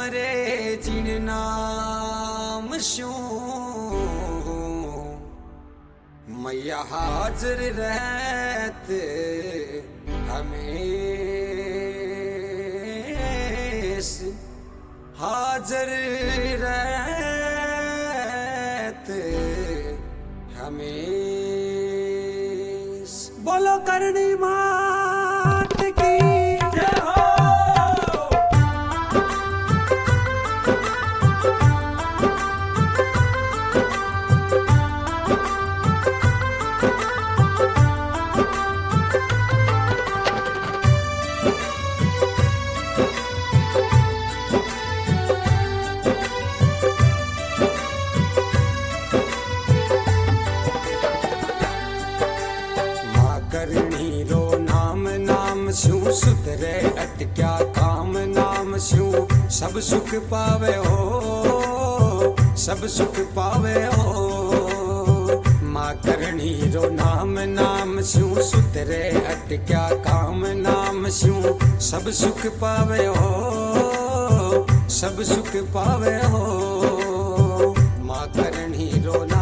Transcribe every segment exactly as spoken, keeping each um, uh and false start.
हमरे जिन नाम शू मैया हाजिर रहते हमेश हाजिर रहते हमेश। बोलो करनी मात की जय हो। शू सुधरे अटक्या काम नाम शू सब सुख पावे हो सब सुख पावे हो। माँ करणी रो नाम नाम शू सुधरे अटक्या काम नाम शू सब सुख पावे हो सब सुख पावे हो। माँ करणी रो नाम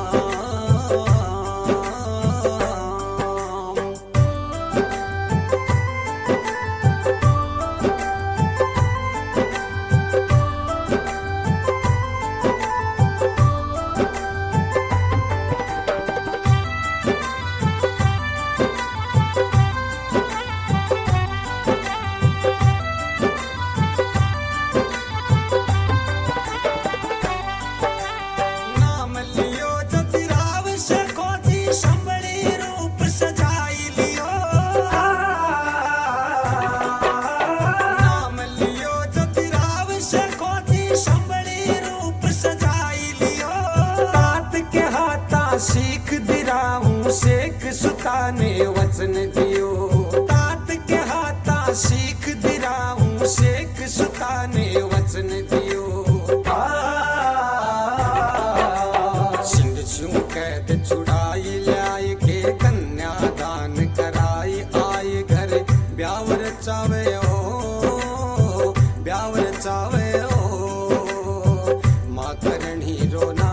सीख दिराऊं शेख सुताने वचन दियो। तात के हाथा सीख दिराऊं शेख सुताने वचन दियो। सिंध छू कैद छुड़ाई ल्याय के कन्यादान कराई आय घर ब्यावर चावे हो ब्यावर चावे हो। माँ करणी रो नाम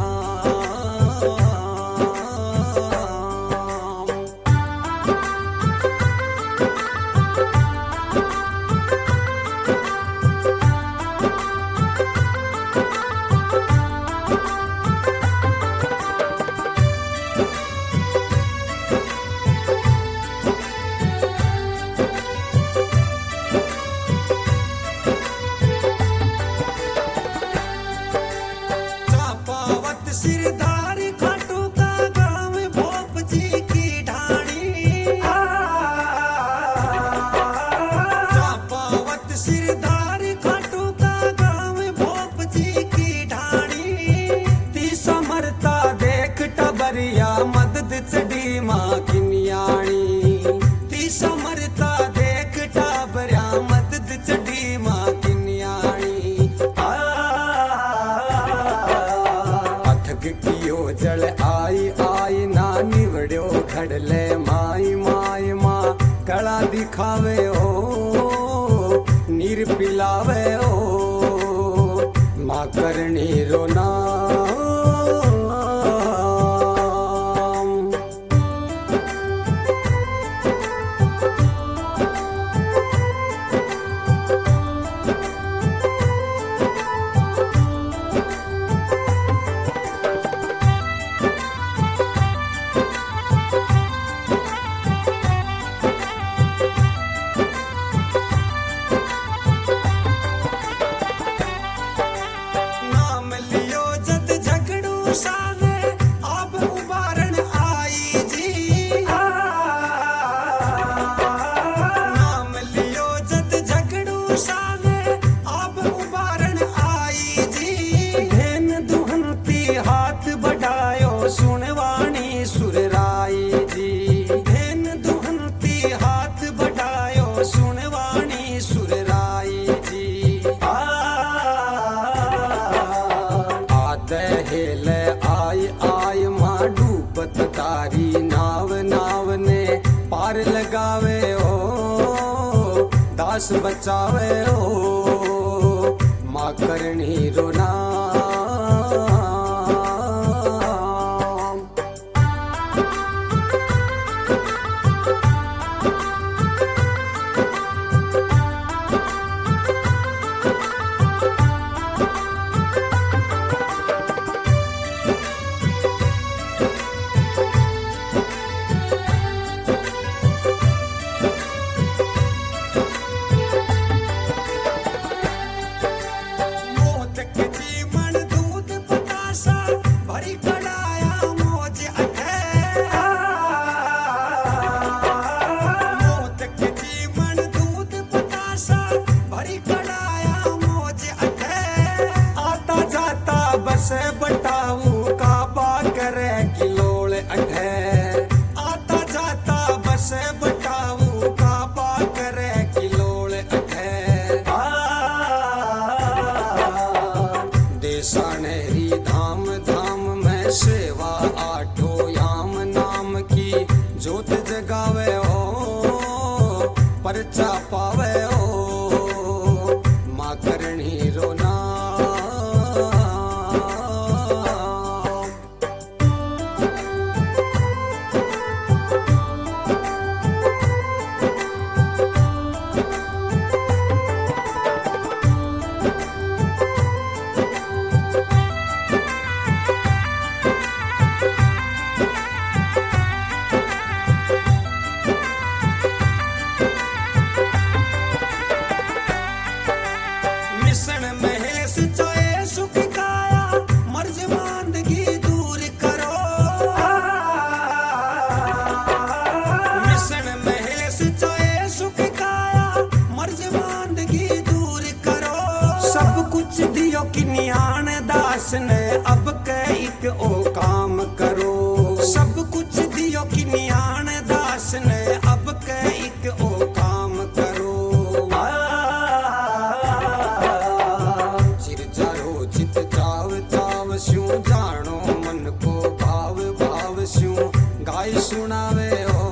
सिरदारी खाटू का गाँव भोप जी की ढाणी। चापावत सिरदारी खाटू का गाँव भोप जी की ढाणी। ती समरता देख टबरिया मदद चढ़ी माँ की न्याणी। ती समरता देख टबरिया मदद चढ़ी माँ की न्याणी। कियो जल आई आई ना निवड़ो खड़ले माई माई माँ कला दिखावे हो नीर पिलावे हो। माँ करणी रो नाम लगावे हो दास बचावे हो माँ। करणी रो नाम। बसे बटाऊ काबा करे किलोल अठे। आता जाता बसे बटाऊ काबा करे किलोल अठे। देसा नेरी धाम धाम में सेवा आठो याम नाम की जोत जगावे हो परचा पावे हो माँ करणी रो नाम। मिशन महेश चाहे सुख काया मर्ज मांदगी दूर करो। मिशन महेश चाहे सुख काया मर्ज मांदगी दूर करो। सब कुछ दियो कि नियान दास ने अब के एक ओ काम करो। सब कुछ दियो कि नियान दास ने अब के एक ओ काम करो। चित चाव चाव स्यूं जानो मन को भाव भाव स्यूं गाय सुनावे हो